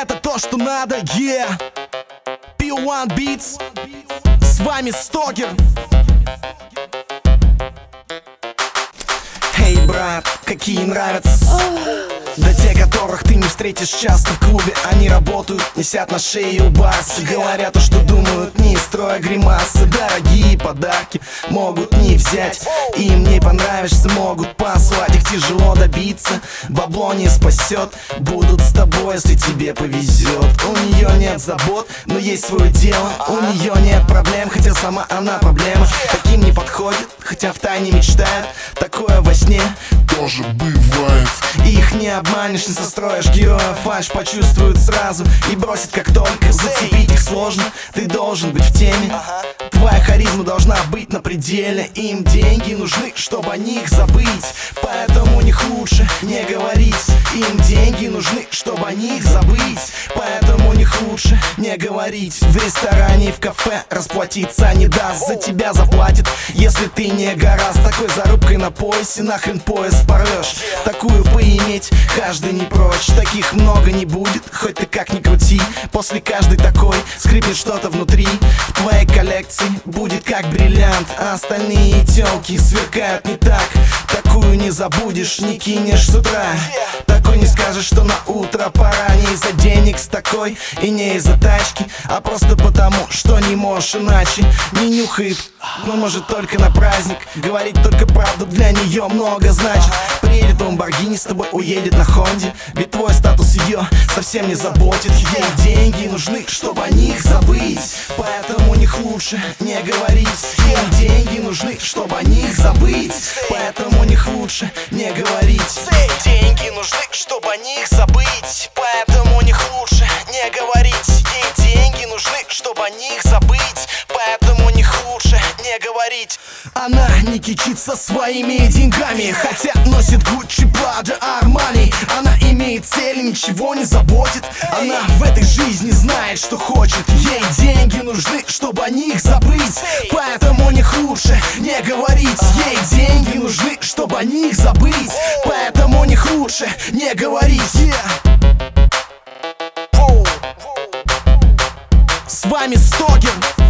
это то, что надо, yeah. P1 Beats, с вами Стокер. Эй, брат, какие нравятся? Да те, которых ты не встретишь часто в клубе. Они работают, несят на шее басы. Говорят то, что думают, не строя гримасы. Дорогие подарки могут не взять. Им не понравишься, могут послать. Их тяжело добиться, бабло не спасет. Будут с тобой, если тебе повезет. У нее нет забот, но есть свое дело. У нее нет проблем, хотя сама она проблема. Таким не подходит, хотя втайне мечтает. Такое во сне тоже бывает. Их не обманешь, не состроишь героя. Фальшь почувствуют сразу и бросит как только. Зацепить их сложно, ты должен быть в теме. Твоя харизма должна быть на пределе. Им деньги нужны, чтобы о них забыть. Поэтому у них лучше не говорить. Им деньги нужны, чтобы о них забыть. Поэтому у них лучше не говорить. В ресторане и в кафе расплатиться не даст. За тебя заплатит, если ты не гора. С такой зарубкой на поясе нахрен пояс порвешь. Такую поиметь каждый не прочь. Таких много не будет, хоть ты как ни крути. После каждой такой скрипнет что-то внутри. В твоей коллекции будет как бриллиант, а остальные тёлки сверкают не так. Такую не забудешь, не кинешь с утра. Такой не скажешь, что на утро пора. Не из-за денег с такой и не из-за тачки, а просто потому, что не можешь иначе. Не нюхает, но может только на праздник. Говорить только правду для нее много значит. Приедет в Ламборгини, с тобой уедет на Хонде. Ведь твой статус ее совсем не заботит. Ей деньги нужны, чтобы о них забыть. Поэтому у них лучше не говорить. Им деньги нужны, чтобы о них забыть. Поэтому у них лучше не говорить. Деньги нужны, чтобы о них забыть. Поэтому у них лучше не говорить. Ей деньги нужны, чтобы о них забыть. Поэтому у них лучше не говорить. Она не кичится своими деньгами, хотя носит Gucci, Prada, Armani. Она имеет цели, ничего не заботит. Она в этой жизни знает, что хочет. Ей деньги нужны, чтобы о них забыть. Поэтому у них лучше не говорить. Ей деньги нужны, чтобы о них забыть. Поэтому у них лучше не говорить. С вами Стокер.